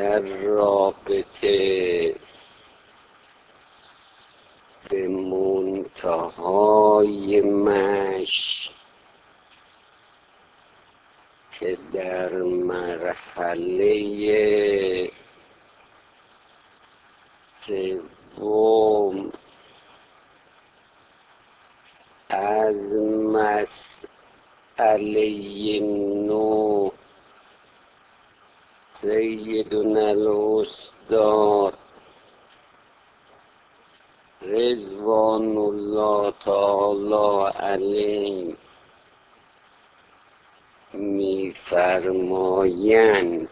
در رابطه به منتهای مشی که در مرحله سوم از مسئله نو سیدنا الاستاد رضوان الله تعالی علیه می‌فرمایند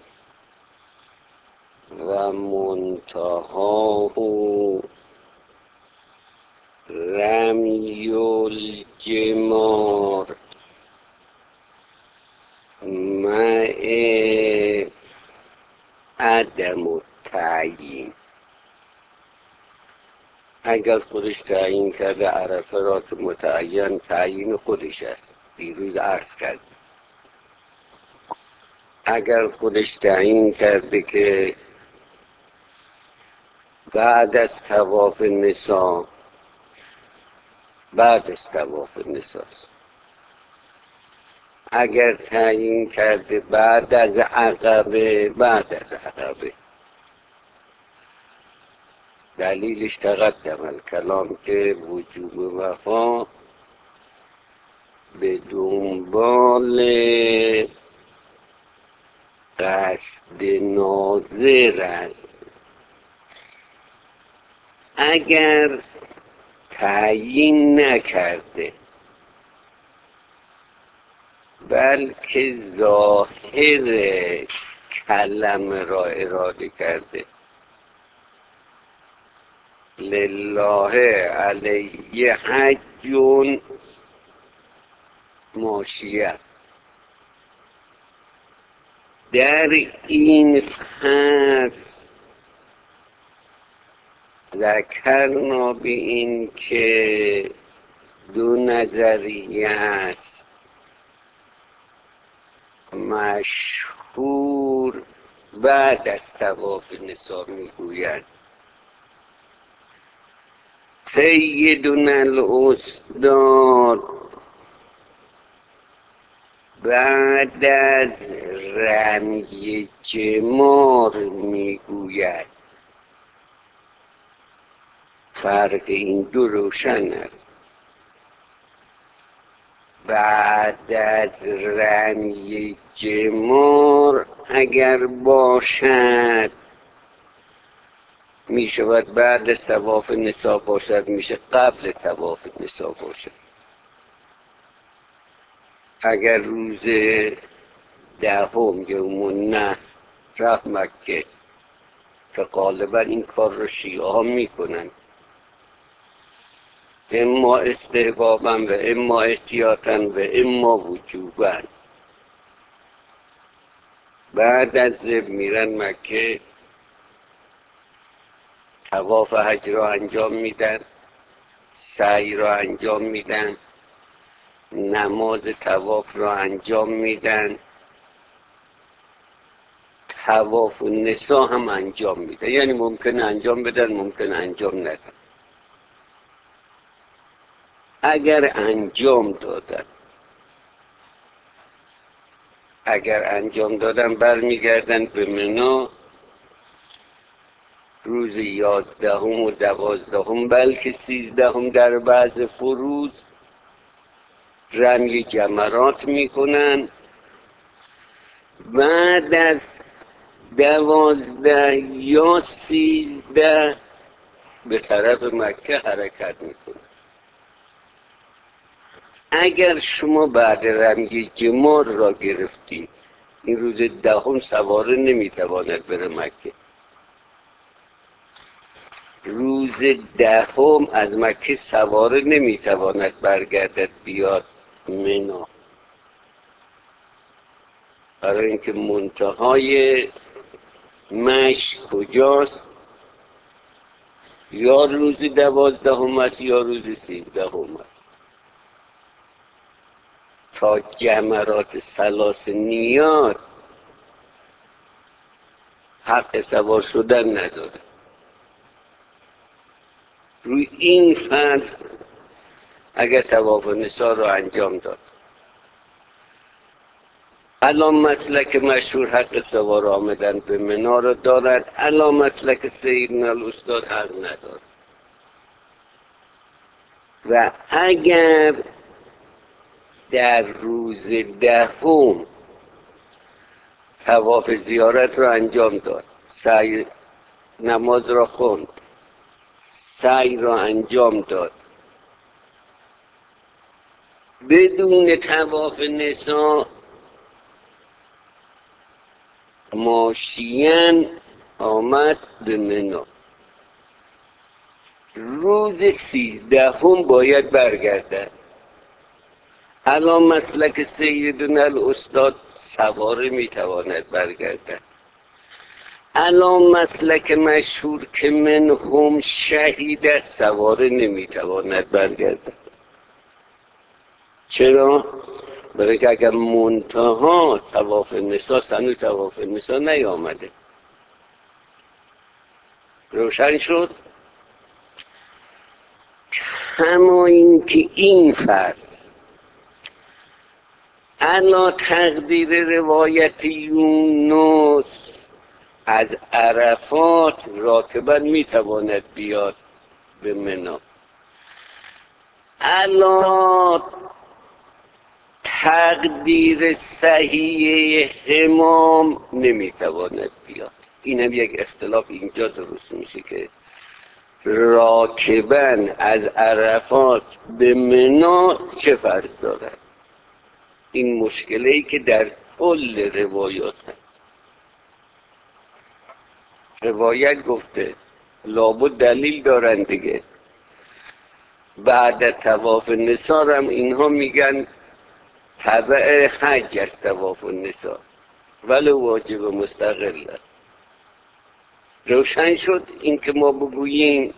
و منتهاه رمی الجمار مع عدم التعیین. اگر خودش تعیین کرده عرفه را که متعین تعیین خودش است، دیروز عرض کرد. اگر خودش تعیین کرده که بعد از طواف نسا است، اگر تعیین کرده بعد از عقبه، دلیلش تقدم الکلام که وجوب وفا به دنبال قصد ناظر است. اگر تعیین نکرده بلکه ظاهر کلمه را اراده کرده، لله علیه حج ماشیه، در این فصل ذکرنا به این که دو نظریه است مشهور بعد از طواف نسا میگویند سیدنا الاستاد بعد از رمی جمار میگوید. فرق این دو روشن است. بعد از رمی جمار اگر باشد می شود بعد از طواف نسا باشد، میشه قبل طواف نسا باشد. اگر روز دهم یوم النحر رفت مکه که غالبا این کار رو شیعه ها میکنن، اما استحبابا و اما احتیاطا و اما وجوبا، بعد از ذبح میرن مکه، طواف حج را انجام میدن، سعی را انجام میدن، نماز طواف را انجام میدن، طواف نسا هم انجام میدن. یعنی ممکن انجام بدن، ممکن انجام ندن. اگر انجام دادن برمیگردن به منی روز 11 و 12 بلکه 13 در بعض فروز رمی جمرات میکنن. بعد از 12 یا 13 به طرف مکه حرکت میکنن. اگر شما بعد رمی جمار را گرفتید، این روز 10 سواره نمیتواند بره مکه. روز 10 از مکه سواره نمیتواند برگردد بیاد منی، برای اینکه منتهای مشی کجاست؟ یا روز 12 است یا روز 13 است. تا جمرات ثلاث نیات حق سوار شدن نداره. روی این فرض اگر طواف نسا رو انجام داد، الان مسلک مشهور حق سوار آمدن به منا رو دارد، الان مسلک سیدنا الاستاد حق ندارد. و اگر در روز دهم طواف زیارت رو انجام داد، سعی نماز را خوند، سعی را انجام داد، بدون طواف نسا ماشین آمد به منا، روز 13 باید برگردد. الان مسلک سیدنا الاستاد سواره میتواند برگردد. الان مسلک مشهور که منهم شهید است سواره نمیتواند برگردد. چرا؟ برای که اگر منتها طواف نسا، هنوز طواف نسا نیامده. روشن شد؟ اما این که این فرض الا تقدیر روایت یونس از عرفات راکبا میتواند بیاد به منا، الا تقدیر صحیح امام نمیتواند بیاد. این هم یک اختلاف اینجا درست میشه که راکبا از عرفات به منا چه فرض دارد. این مشکلی که در کل روایات هست. روایت گفته لابد دلیل دارن دیگه. بعد طواف نسا هم اینها میگن تبع حج است طواف النسا، ولی واجب مستقل است. روشن شد این که ما بگوییم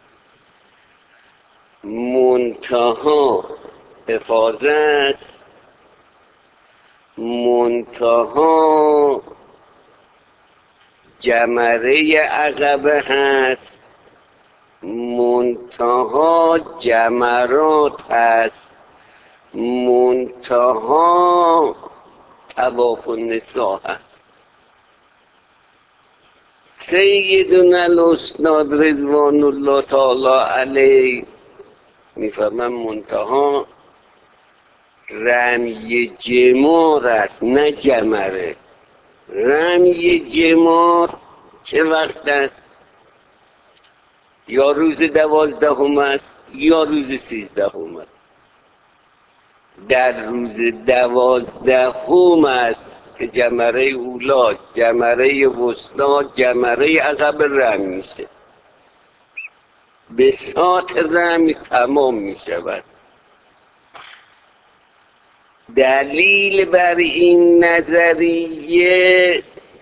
منتها حفاظت، منتها جمره عقبه هست، منتها جمرات هست، منتها طواف النساء هست. سیدنا الاستاد رضوان الله تعالی علیه میفرمان منتها رمی جمار است، نه جمره. رمی جمار چه وقت است؟ یا روز 12 است یا روز 13 است. در روز 12 است که جمره اولا، جمره وسطا، جمره عقب رمی میشه. بساط رمی تمام میشود. دلیل بر این نظریه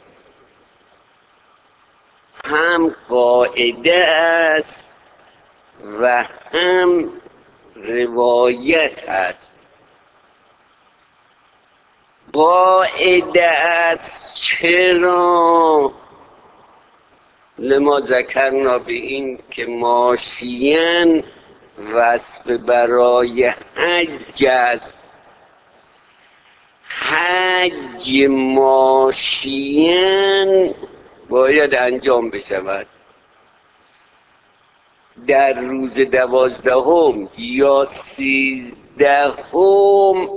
هم قاعده است و هم روایت است. قاعده است چرا؟ لما ذکرنا به این که ماشین وصف برای حج است. حج ماشین باید انجام بشود در روز 12 یا 13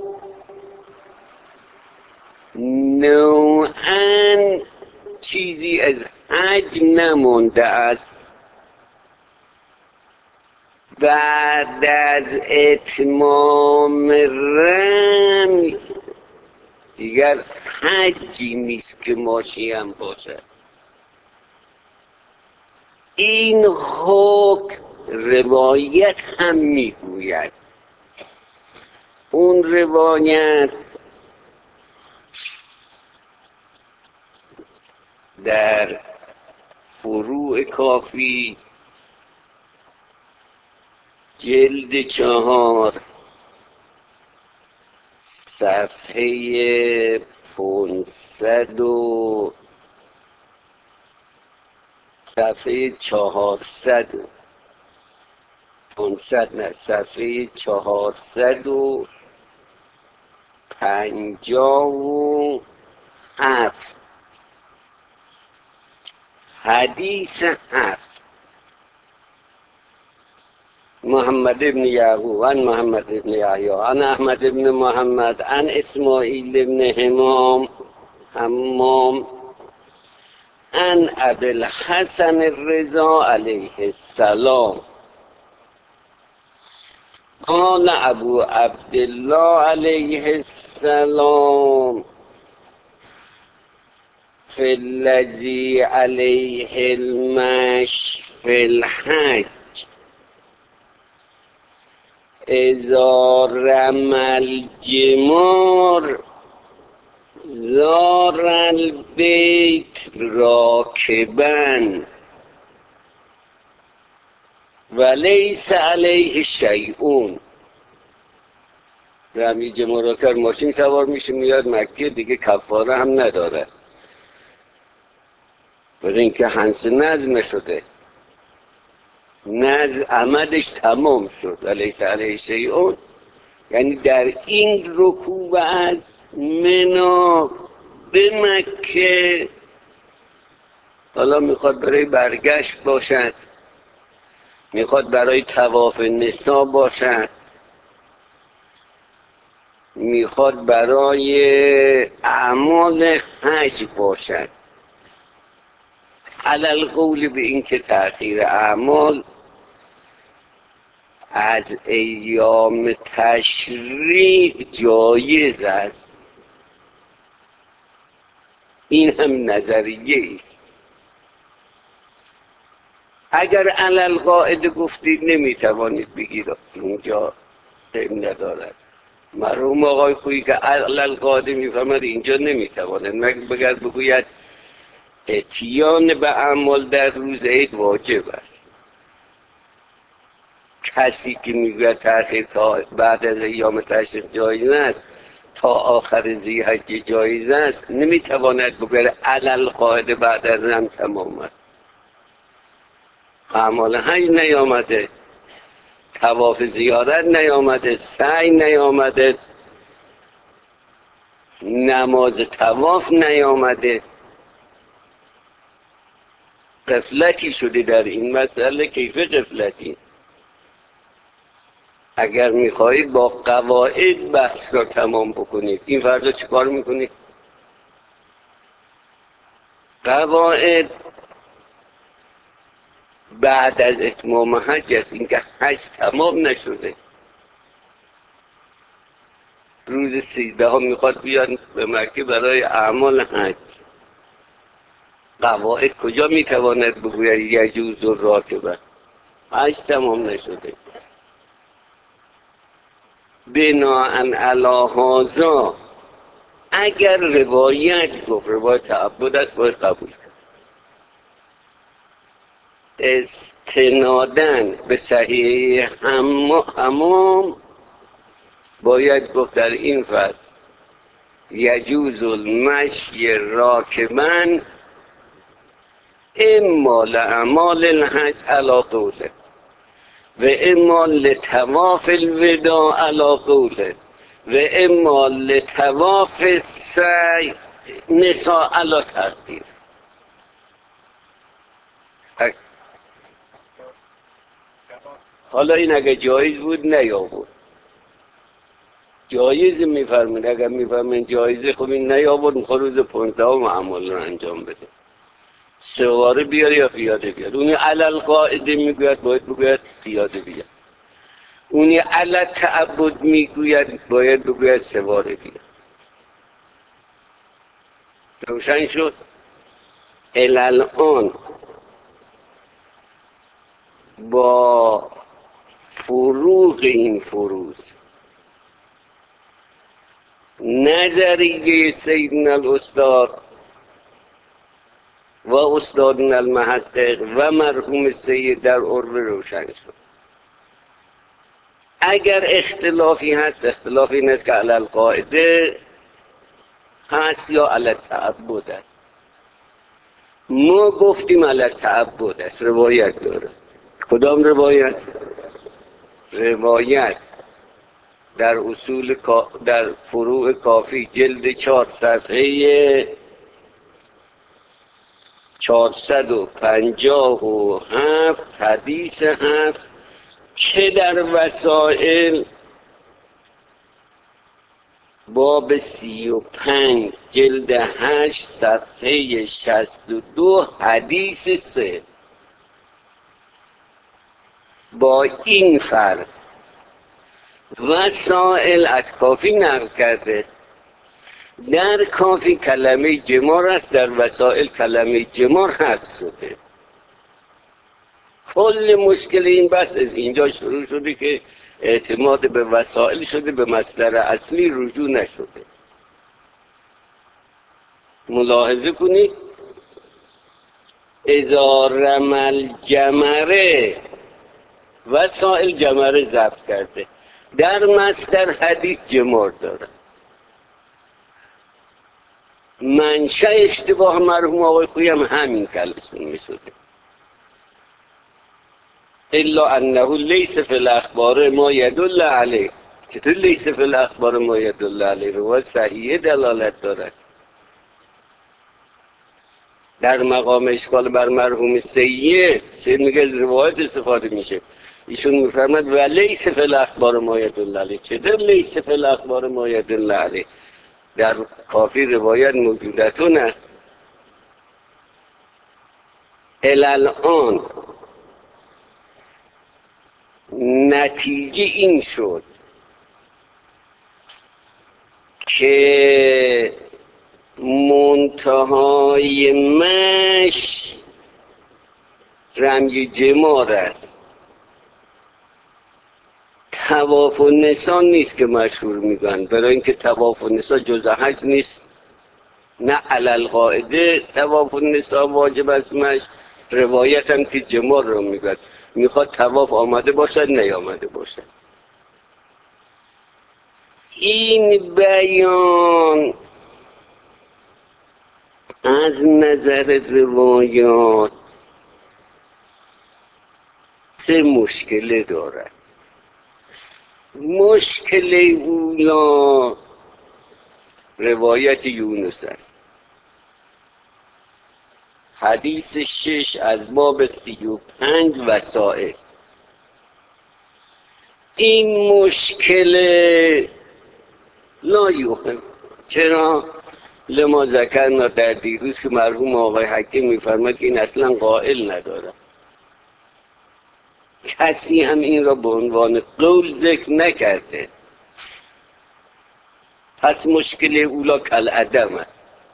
نوعاً چیزی از حج نمونده است. بعد از اتمام رمی دیگر حجی نیست که ماشی هم باشد. این حکم روایت هم میگوید. اون روایت در فروع کافی جلد 4 صفحه صفحه 400 500 نه، صفحه 457 حدیث 7. محمد ابن یعقوب عن محمد ابن یحیی عن احمد ابن محمد عن اسماعیل ابن حمام عن ابی الحسن الرضا علیه السلام قال ابو عبدالله علیه السلام فی الذی علیه المشی فی الحج اذا رمى الجمار زار البیت راکبا ولیس علیه شیئون. رمی جمار کرد، ماشین سوار میشه میاد مکه، دیگه کفاره هم نداره، برای اینکه هنس نظم نشده، نظم عمدش تمام شد. ولیس علیه شیئون یعنی در این رکوب از منا به مکه، حالا میخواد برای برگشت باشد، میخواد برای طواف نسا باشد، میخواد برای اعمال حج باشد، علل قول به این که تأخیر اعمال از ایام تشریق جایز است. این هم نظریه است. اگر علل قاعده گفتید نمیتوانید بگید اینجا علم ندارد. مرحوم آقای خویی که علل قاعده میفهمد اینجا نمیتواند، مگر بگوید اتیان به اعمال در روز عید واجب است. کسی که میگوید تأخیر تا بعد از ایام تشریق جایز است تا آخر ذی‌حجه جایز است، نمیتواند بگوید علل قاعده بعد از هم تمام است. اعمال حج نیامده، طواف زیارت نیامده، سعی نیامده، نماز طواف نیامده. غفلتی شده در این مسئله. کیف غفلتی؟ اگر میخواهید با قواعد بحث را تمام بکنید، این فردا چیکار میکنید؟ قواعد بعد از اتمام حج است، اینکه حج تمام نشده. روز 13 میخواد بیاد به مکه برای اعمال حج. قواعد کجا میتواند بگوید یجوز و راکبه؟ حج تمام نشده. بناءً علی هذا اگر روایت گفت، روایت تعبد است، باید قبول کرد. استنادن به صحیح حمام باید گفت در این فصل یجوز المشی راکبا اما لأعمال الحج علی قوله و اما لطواف الوداع علی قوله و اما لطواف سعی نساء علی تقدیر. حالا این اگه جایز بود نیابود، جایز میفرمید. اگر میفرمید جایزه، خب این نیابود، میخواد روز 15 اعمال رو انجام بده. سواره بیار یا پیاده بیار. اونی علل قاعده میگوید باید بگوید پیاده بیار. اونی علل تعبد میگوید باید بگوید سواره بیار. روشن شد؟ الان با فروغ این فروز نظریه سیدنا الاستاد و استادنا المحقق و مرحوم سید در عرب روشن شد. اگر اختلافی هست، اختلاف این است که علی القاعده هست یا علی التعبد است. ما گفتیم علی تعبد است، روایت داره. کدام روایت؟ روایت در در فروع کافی جلد 4 صفحه 457 حدیث هست که در وسائل باب 35 جلد 8 صفحه 62 حدیث 3 با این فرق وسائل از کافی نقل کرده. در کافی کلمه جمار است، در وسائل کلمه جمار حذف شده. کل مشکل این بحث از اینجا شروع شده که اعتماد به وسائل شده، به مصدر اصلی رجوع نشده. ملاحظه کنید اذا رمل جمره، وسائل جمره ضبط کرده، در مصدر حدیث جمار داره. منشأ اشتباه مرحوم آقای خویی هم همین کلمه می شده. الا انه لیس فی الاخبار ما یدل علیه. چطور لیس فی الاخبار ما یدل علیه؟ روایت صحیحه دلالت دارد. در مقام اشکال بر مرحوم سیه میگه از روایت استفاده میشه، ایشون میفرماد و لیس فی الاخبار ما یدل علیه. چطور لیس فی الاخبار ما یدل علیه؟ در کافی روایت موجودتون است. الان نتیجه این شد که منتهای مش رمی جمار است. طواف النساء نیست که مشهور میگن، برای اینکه طواف النساء جز حج نیست، نه علی القاعده طواف النساء واجب است مش. روایت هم که جمار رو میگن، میخواد طواف آمده باشد نیامده باشد. این بیان از نظر روایات سه مشکل دارد. مشکل اولا روایت یونس است، حدیث 6 از باب 35 وسائل. این مشکل لا یوهم. چرا؟ لما ذکرنا در دیروز که مرحوم آقای حکیم میفرماد که این اصلا قائل نداره. کسی هم این را به عنوان قول ذکر نکرده. پس مشکل اولا کالعدم است.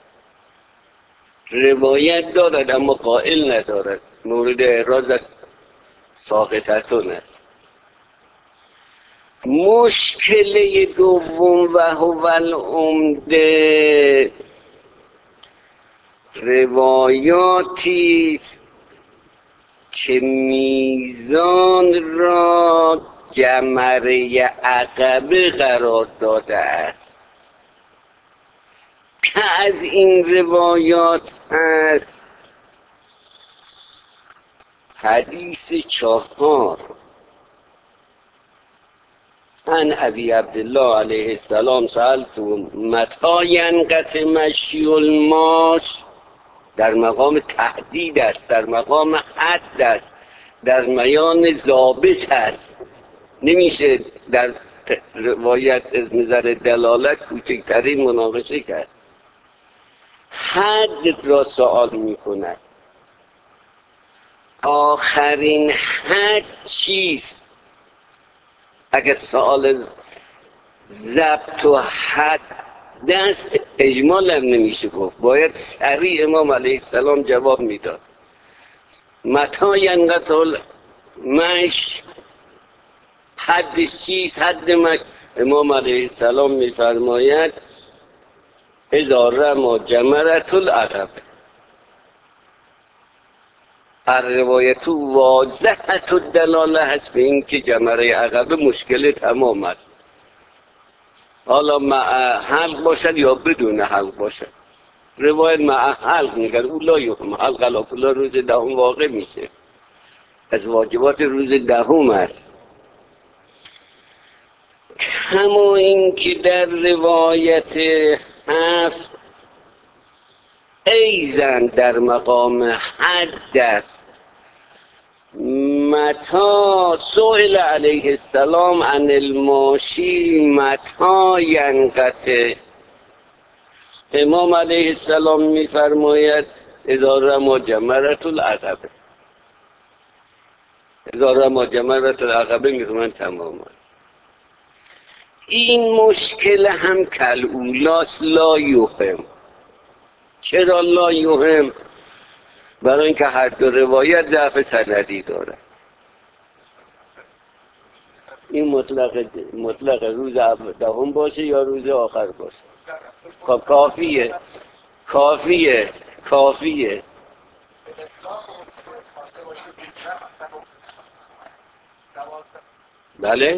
روایت دارد اما قائل ندارد. مورد اعراض است، ساقطتون است. مشکل دوم و هو العمده روایاتی که میزان را جمره عقبه قرار داده است. که از این روایات هست حدیث 4 عن ابی عبدالله علیه السلام سألت متی ینقطع مشی الماش. در مقام تهدید است، در مقام حد است، در میان ضابط است. نمیشه در روایت از نظر دلالت کوچکترین مناقشه کرد. حد را سوال میکند. آخرین حد چیست؟ اگر سوال ضبط و حد دست اجمال هم نمیشه گفت، باید سریع امام علیه السلام جواب میداد. متی ینقطع مش، حدش چیست؟ حد مش امام علیه السلام میفرماید اذا رمی جمرة العقبه. الروایت واضحة الدلاله هست به این که جمره عقبه مشکل تمام است، حالا حلق باشد یا بدون حلق باشد. روایت مع حلق میگن اولا یوم حلق الا روز دهم واقع میشه، از واجبات روز دهم است. همون این که در روایت هفت ایزن در مقام حد است. متا سئل علیه السلام عن الماشی متا ینقطع. امام علیه السلام میفرماید اذا رمی جمرة العقبه، اذا رمی جمرة العقبه میگوین تمام است. این مشکل هم کالولاس لا یوهم. چرا لا یوهم؟ برای اینکه هر دو روایت ضعف سندی داره. این مطلق روز دهم باشه یا روز آخر باشه، خب کافیه. بله.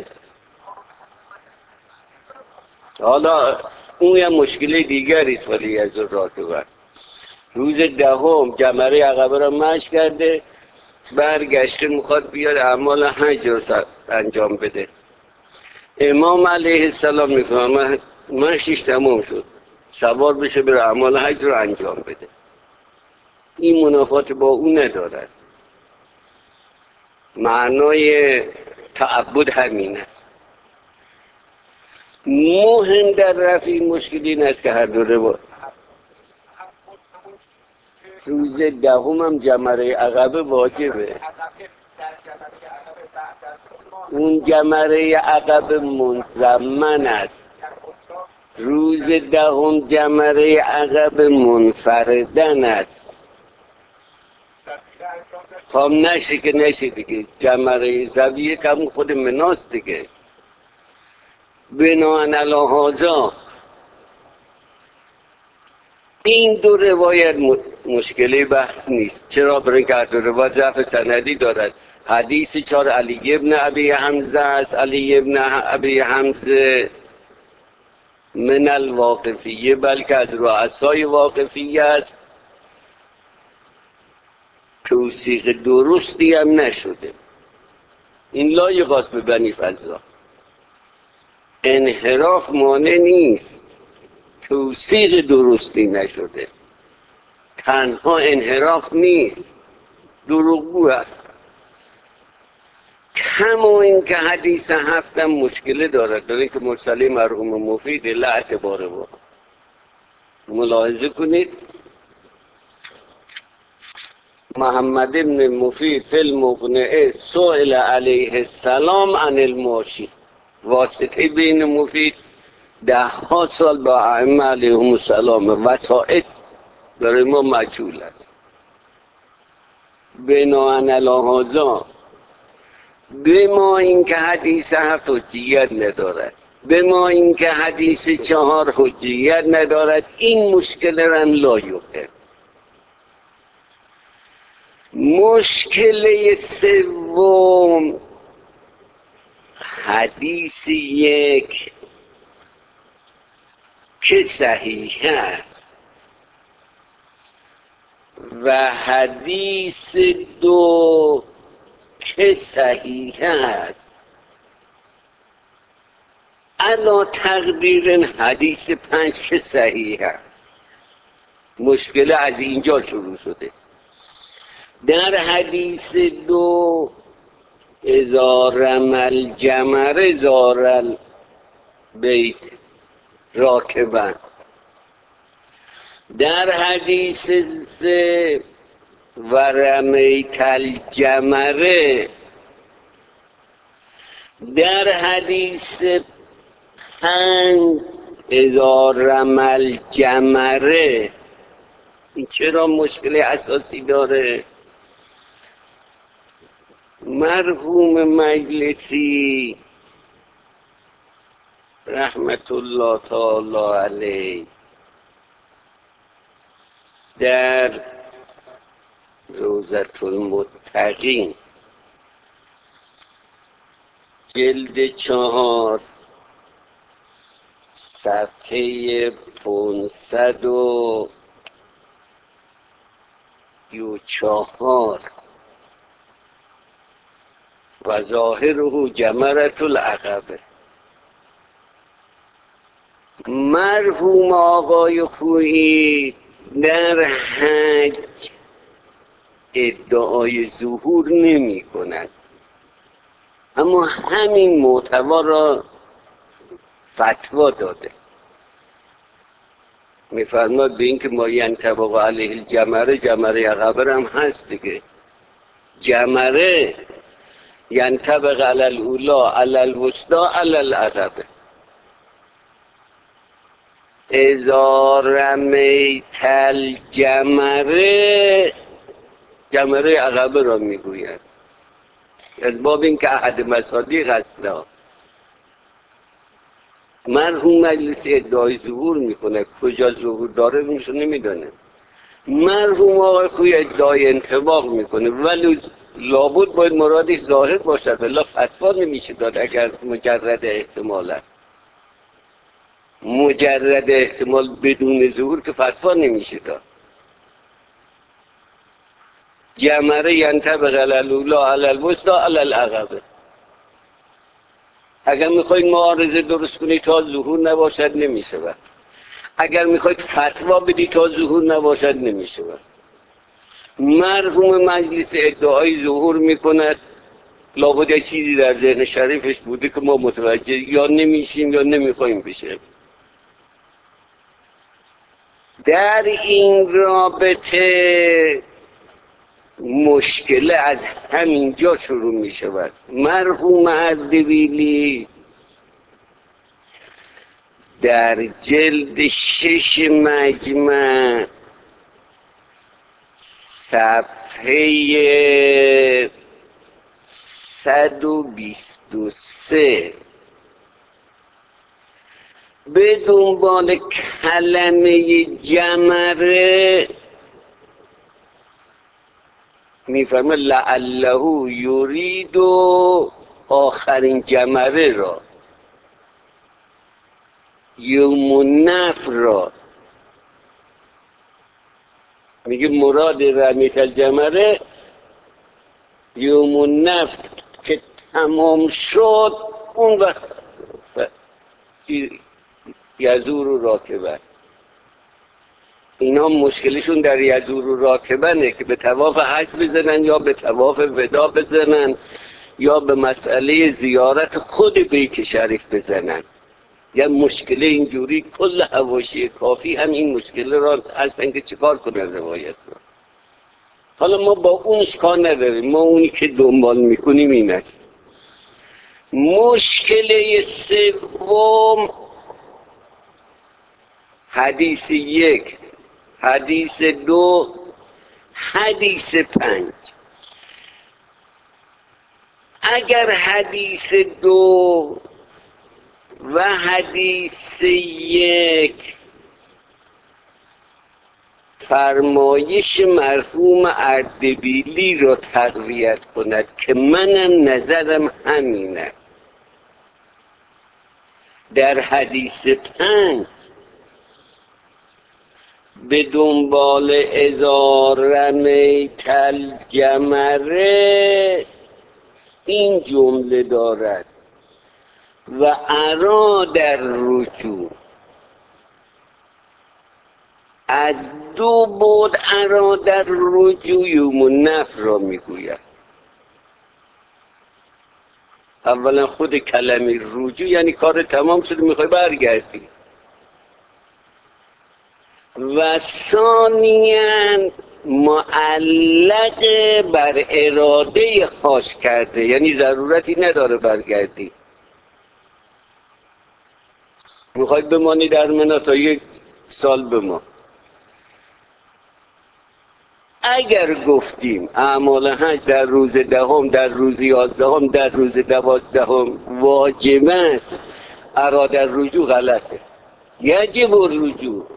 حالا اون یه مشکل دیگری است، ولی از راکبه روز دهم جمره عقبه را مشی کرده، برگشته میخواد بیاد اعمال حج رو انجام بده. امام علیه السلام میفرماید مشیش تمام شد، سوار بشه بره اعمال حج رو انجام بده. این منافات با اون ندارد. معنای تعبد همین است. مهم در رفع این مشکل این است که هر دو روز دهم هم جمره عقبه واجبه. اون جمره عقبه منضمن است. روز دهم جمره عقبه منفردن است. خب نشه دیگه. جمره زویه که همون خود مناست دیگه. بناهن علی هذا این دو روایت مشکلی بحث نیست. چرا؟ برای اینکه هر دو روایت ضعف سندی دارد. حدیث 4 علی ابن ابی حمزه است. علی ابن ابی حمزه من الواقفیه، بلکه از رؤسای واقفیه است. توصیق درستی هم نشده. این لایه خاص به بنی فضا. انحراف مانع نیست، توصیق درستی نشده. تنها انحراف نیست، دروغگو است. کما این که حدیث هفتم مشکله دارد، داره که مرسله مرحوم مفید لا اعتباره با. ملاحظه کنید محمد ابن مفید فی المقنعه سئل علیه السلام عن الماشی. واسطه بین مفید 10 سال با ائمه علیهم السلام، وسائط برای ما مجهول است. بناهن علی هذا به ما این که حدیث 7 حجیت ندارد، به ما این که حدیث 4 حجیت ندارد، این مشکل رن لایوه. مشکل سوم حدیث 1 که صحیح است و حدیث 2 که صحیح است. علا تقدیر حدیث 5 که صحیح است. مشکل از اینجا شروع شده. در حدیث 2 اذا رمی الجمر زار البیت راکبا. در حدیث 3 و رمیت الجمره. در حدیث 5 اذا رمی الجمره. این چرا مشکل اساسی داره؟ مرحوم مجلسی رحمت الله تعالی علیه در روضة المتقین جلد 4 صفحه 500 34 و ظاهره جمرة العقبه. مرحوم آقای خویی در حج ادعای ظهور نمی کند، اما همین محتوا را فتوا داده. میفرماد به این که ما ینطبق علیه الجمره، جمره عقبه هم هست دیگه. جمره ینطبق علی الاولا علی الوسطی علی العقبه. اذا رمیت الجمره، جمره عقبه را میگوید، از باب این که احد مصادیق هست. مرحوم مجلس ادعای ظهور میکنه، کجا ظهور داره میشه نمیدانه. مرحوم آقای خوی ادعای انطباق میکنه، ولی لابد باید مرادش ظاهر باشد، ولی فتوا نمیشه داد اگر مجرد احتمال است. مجرد احتمال بدون ظهور که فتوا نمیشه داد. جمره ینطبق علی الاولا علی الوسطی علی العقبه. اگر میخواید معارضه درست کنید تا ظهور نباشد نمیشه. اگر میخواید فتوا بدید تا ظهور نباشد نمیشه. مرحوم مجلس ادعای ظهور میکند، لابد یک چیزی در ذهن شریفش بوده که ما متوجه یا نمیشیم یا نمیخوایم بشه. در این رابطه مشکل از همینجا شروع می شود. مرحوم اردبیلی در جلد 6 مجمع صفحه 123 به دنبال کلمه جمره میفرمه لعله یرید و آخرین جمره را، یوم النفر را. میگه مراد رمیت الجمره یوم النفر که تمام شد، اون وقت یزور و راکبن. اینا مشکلشون در یزور و راکبنه که به طواف حج بزنن یا به طواف ودا بزنن یا به مسئله زیارت خود بیت شریف بزنن. یا مشکل اینجوری کل حواشی کافی هم این مشکل را هستن که چیکار کنن روایت را. حالا ما با اونش کار نداریم، ما اونی که دنبال میکنیم این است. مشکل سوم حدیث 1، حدیث 2، حدیث 5. اگر حدیث 2 و حدیث 1 فرمایش مرحوم اردبیلی را تقویت کند که منم نظرم همین است، در حدیث 5 به دنبال اذا رمیت الجمره این جمله دارد و اراد الرجوع. از 2 بعد اراد الرجوع یوم النفر را میگوید. اولا خود کلمه رجوع یعنی کار تمام شده میخوای برگردی، و ثانیاً معلق بر اراده خاص کرده، یعنی ضرورتی نداره برگردی. میخواید بمانی در منی تا 1 سال بمان. اگر گفتیم اعمال حج در روز 10، در روز 11، در روز 12 واجب است، اراده الرجوع غلطه. یجب الرجوع.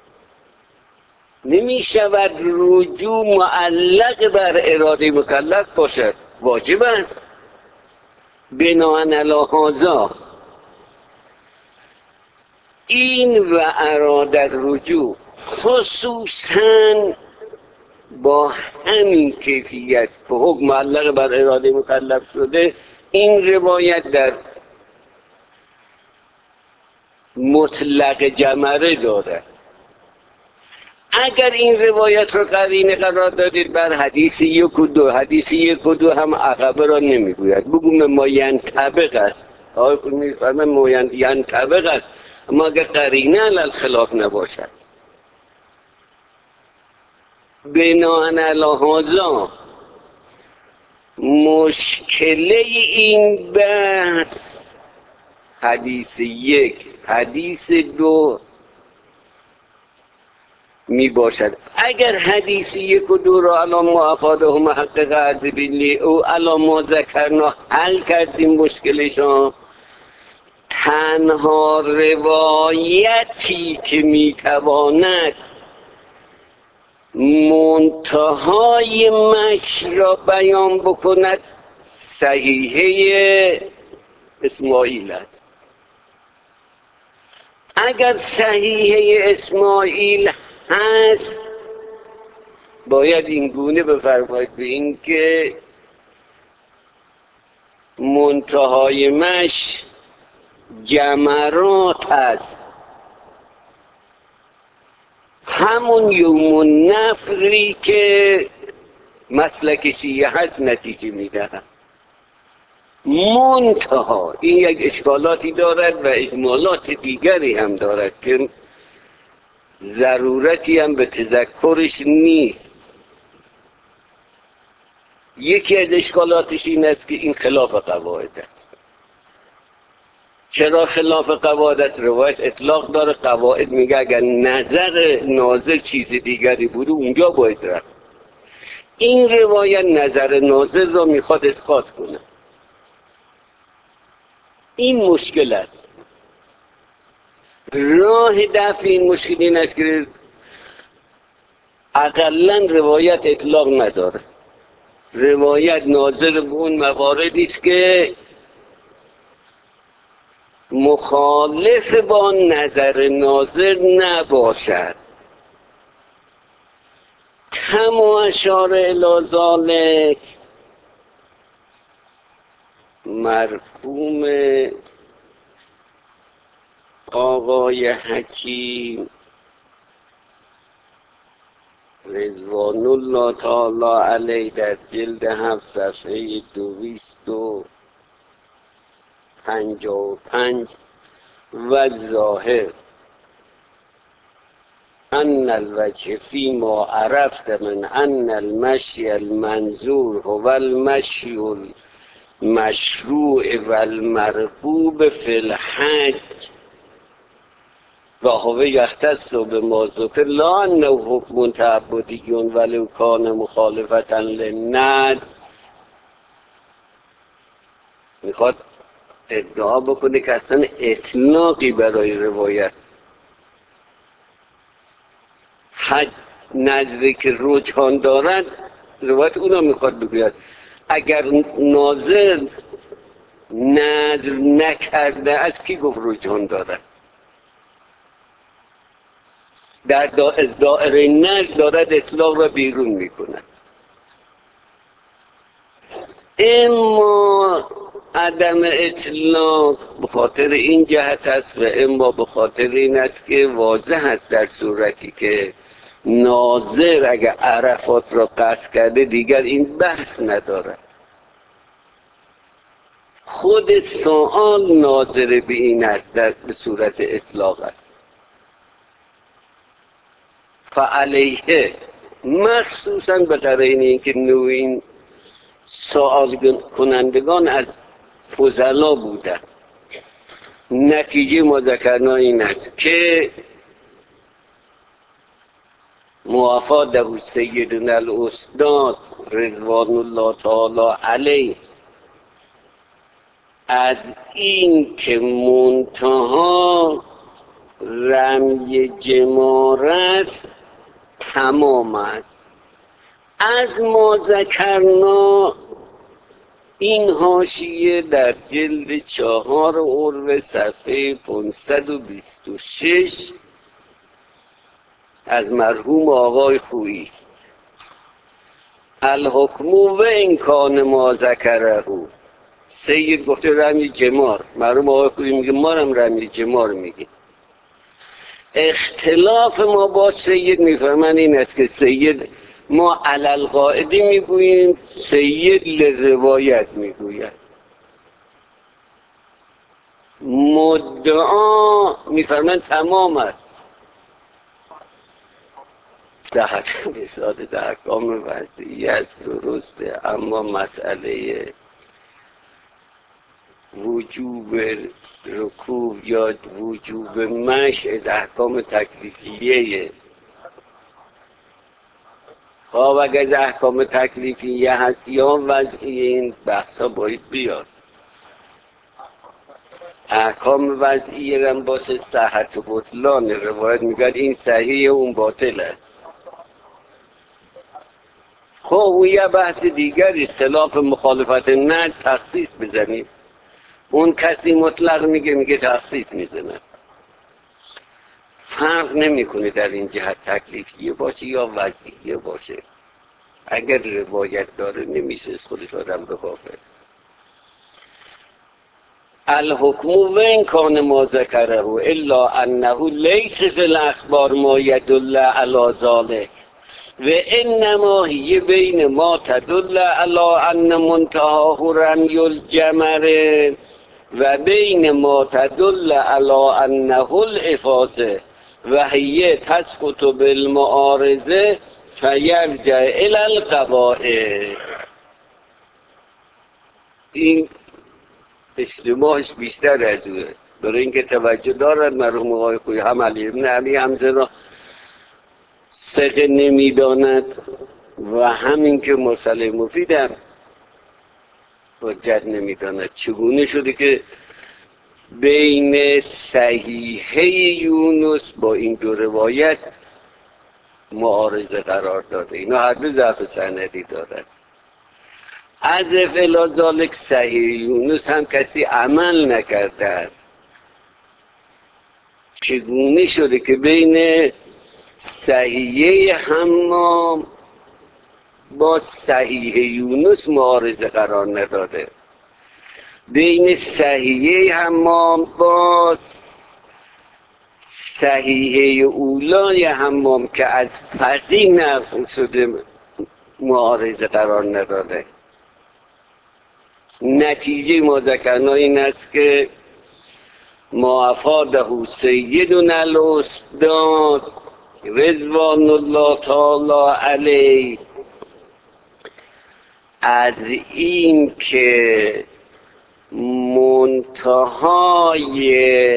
نمی شود رجوع معلق بر اراده مکلف باشد، واجب است. بناهن علی هذا این و اراده الرجوع خصوصاً با همین کیفیت که حکم معلق بر اراده مکلف شده، این روایت در مطلق جمره داره. اگر این روایت رو قرینه قرار دادید بر حدیث یک و دو، حدیث یک و دو هم عقبه را نمیگوید، بگویم ما ینطبق است. آقای خود میفرمه ما ینطبق است، اما اگر قرینه علی خلاف نباشد. بناهن علی هذا مشکله این بحث حدیث یک، حدیث دو می باشد. اگر حدیث یک و دو را علا ما افاده و محقق عرضبیلی او علا ما ذکرنا حل کردیم مشکلشان، تنها روایتی که می تواند منتهای مشی را بیان بکند صحیحه اسماعیل است. اگر صحیحه اسماعیل هست باید این گونه بفرمایید به این که منتهای مش جمرات هست، همون یوم النفری که مسلک شیعه هست نتیجه میدهد. منتها این یک اشکالاتی دارد و اجمالات دیگری هم دارد که ضرورتی هم به تذکرش نیست. یکی از اشکالاتش این است که این خلاف قواعد است. چرا خلاف قواعد است؟ روایت اطلاق داره، قواعد میگه اگر نظر ناظر چیز دیگری بوده اونجا باید رفت. این روایت نظر ناظر را میخواد اسقاط کنه. این مشکل است. راه دفع این مشکل این است که اقلا روایت اطلاق نداره. روایت ناظر به اون مواردی است که مخالف با نظر ناظر نباشد. کما اشار الی ذلک مرحوم آقای حکیم رضوان الله تعالی علیه در جلد 7 صفحه 255 و ظاهر ان الوجه فيما عرفت من ان المشي المنظور هو المشي المشروع والمرغوب في الحج و هو یختص بما ذکر لا انه حکم تعبدی ولو کان مخالفتا للنص. میخواد ادعا بکنه که اصلا اطلاقی برای روایت حج نظری که رجحان دارد روایت اونا میخواد بگوید. اگر ناظر نظر نکرده از کی گفت رجحان دارد؟ در دائره نظر دارد اطلاق را بیرون میکند. اما عدم اطلاق به خاطر این جهت است و اما به خاطر این است که واضح است در صورتی که ناظر اگر عرفات را قصد کرده دیگر این بحث ندارد. خود سؤال ناظر به این است در صورت اطلاق است. فعلیه مخصوصا به قرینه این که نوعین سؤال کنندگان از فضلا بودن. نتیجه ما ذکرنا این است که موافاده سیدنا الاستاد رضوان الله تعالی علیه از این که منتها رمی جمارت تمام است. از ما ذکرنا این حاشیه در جلد 4 عروه صفحه 526 از مرحوم آقای خویی. الحکم و این کان ما ذکره. سید گفته رمی جمار، معلوم آقای خوبی میگه ما هم رمی جمار میگه. اختلاف ما با سید میفرمن این است که سید ما علل قاعده میگوییم، سید لروایت میگوید. مدعا میفرمن تمام است. صحت نساد در احکام وضعی است درسته، اما مسئله وجوب رکوب یا وجوب مشی در احکام تکلیفیه. خب اگر در احکام تکلیفیه هست یا وضعی، این بحثا باید بیاد. احکام وضعی رم باشه صحت و بطلان روایت میگن این صحیح اون باطل است. خب اون یه بحث دیگری، اختلاف مخالفت نه تخصیص بزنیم. اون کسی مطلق میگه تخصیص میزنه. فرق نمیکنه در این جهت تکلیفیه باشه یا وضعیه باشه. اگر روایت داره نمیشه از خودش آدم بخوافه. الحکم و این کان ما ذکره الا انه لیس فی الاخبار ما یدل علی ذلک و انما هی بین ما تدل علی ان منتهاه رمی الجمر و بین ما تدل علی انه الافاظه و هی تسقط بالمعارضه فیرجع الی القواعد. این اشتباهش بیشتر از اوه. برای اینکه توجه دارد مرحوم آقای خویی هم علی ابن علی حمزه را ثقه نمیداند و همین که مسئله مفیدم حجت نمیداند. چگونه شده که بین صحیحه یونس با این دو روایت معارضه قرار داده؟ اینا هر دو ضعف سندی دارد. از الی ذالک صحیح یونس هم کسی عمل نکرده است. چگونه شده که بین صحیحه حمام با صحیح یونس معارضه قرار نداده، بین صحیحه حمام با صحیحه اولای حمام که از فقیه نقل شده معارضه قرار نداده. نتیجه ما ذکرنا این است که ما افاده سیدنا الاستاد رضوان الله تعالی علیه از این که منتهای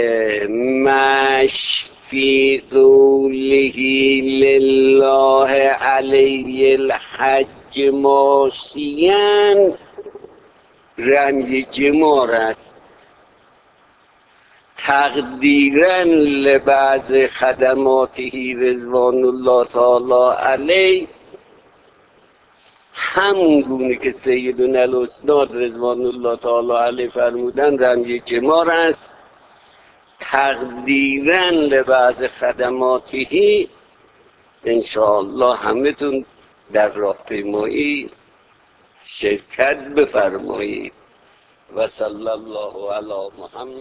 مشفی قوله لله علیه الحج ماشیان رمی جمار است، تقدیرا لبعض خدماته رضوان الله تعالی علیه، همون گونه که سیدنا الاستاد رضوان الله تعالی علیه فرمودن رمی جمار است، تقدیرا لبعض خدماته. انشاءالله همتون در راهپیمایی شرکت بفرمایید و صلی الله علی محمد.